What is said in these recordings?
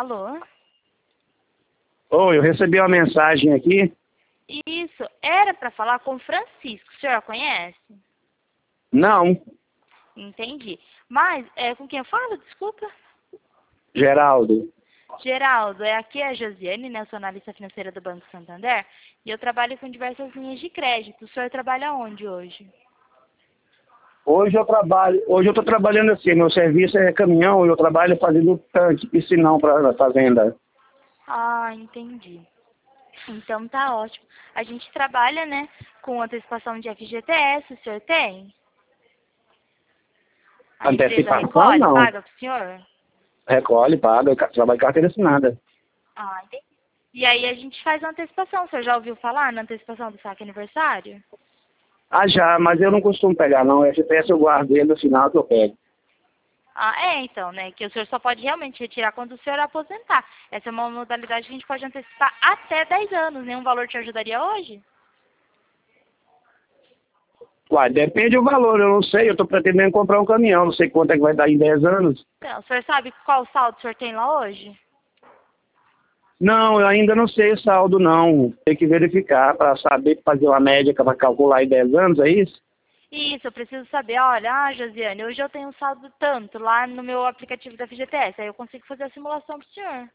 Alô? Oi, eu recebi uma mensagem aqui. Isso, era para falar com o Francisco. O senhor conhece? Não, Entendi. Mas, com quem eu falo? Desculpa. Geraldo. Geraldo, aqui é a Josiane, né? Eu sou analista financeira do Banco Santander e eu trabalho com diversas linhas de crédito. O senhor trabalha onde hoje? Hoje eu estou trabalhando assim, meu serviço é caminhão, eu trabalho fazendo tanque, piscinão para a fazenda. Ah, entendi. Então tá ótimo. A gente trabalha, né, com antecipação de FGTS, o senhor tem? A empresa Antecipação recolhe, não. paga pro senhor? Recolhe, paga, eu trabalho carteira assinada. Ah, entendi. E aí a gente faz a antecipação. O senhor já ouviu falar na antecipação do saque aniversário? Ah, já, mas eu não costumo pegar não, FGTS eu guardo ele no final que eu pego. Ah, então, né? Que o senhor só pode realmente retirar quando o senhor aposentar. Essa é uma modalidade que a gente pode antecipar até 10 anos. Nenhum valor te ajudaria hoje? Uai, depende do valor, eu não sei, eu estou pretendendo comprar um caminhão, não sei quanto é que vai dar em 10 anos. Então, o senhor sabe qual saldo o senhor tem lá hoje? Não, eu ainda não sei o saldo não, tem que verificar para saber, fazer uma média para calcular em 10 anos, é isso? Isso, eu preciso saber, olha, Josiane, hoje eu tenho um saldo tanto lá no meu aplicativo da FGTS, aí eu consigo fazer a simulação pro senhor.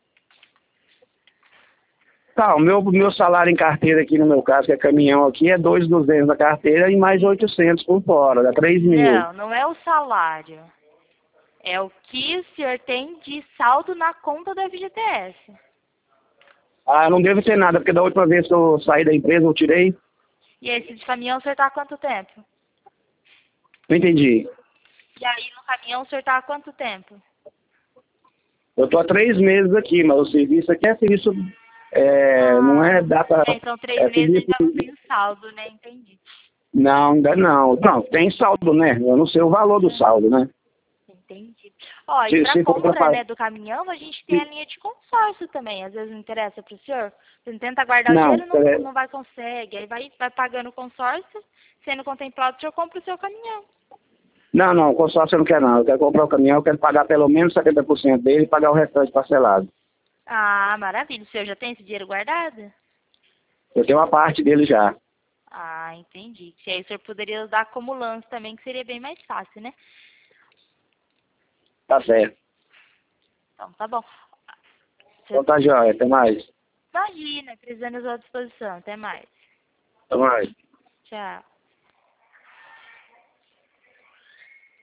Tá, o meu salário em carteira aqui, no meu caso, que é caminhão aqui, é 2.200 na carteira e mais 800 por fora, dá 3.000. Não, não é o salário. É o que o senhor tem de saldo na conta da FGTS. Ah, não deve ter nada, porque da última vez que eu saí da empresa, eu tirei, E esse de caminhão o senhor tá há quanto tempo? não entendi. E aí no caminhão o senhor tá há quanto tempo? Eu tô há 3 meses aqui, mas o serviço aqui é serviço, não é data, Então 3 é meses serviço, ainda não tem o saldo, né? Entendi. não, ainda não. Não, tem saldo, né? Eu não sei o valor do saldo, né? Entendi. Ó, e para Se for pra compra, fazer. né, do caminhão, a gente tem a linha de consórcio também. Às vezes não interessa para o senhor. Você tenta guardar o Não, dinheiro, não vai consegue. Aí vai pagando o consórcio, sendo contemplado, o senhor compra o seu caminhão. não, consórcio eu não quero não. Eu quero comprar o caminhão, eu quero pagar pelo menos 70% dele e pagar o restante parcelado. Ah, maravilha. O senhor já tem esse dinheiro guardado? Eu tenho uma parte dele já. Ah, entendi. Que aí o senhor poderia usar como lance também, que seria bem mais fácil, né? Tá certo. Então, tá bom. Então tá jóia, até mais. Imagina, precisando à sua disposição. Até mais. Até mais. Tchau.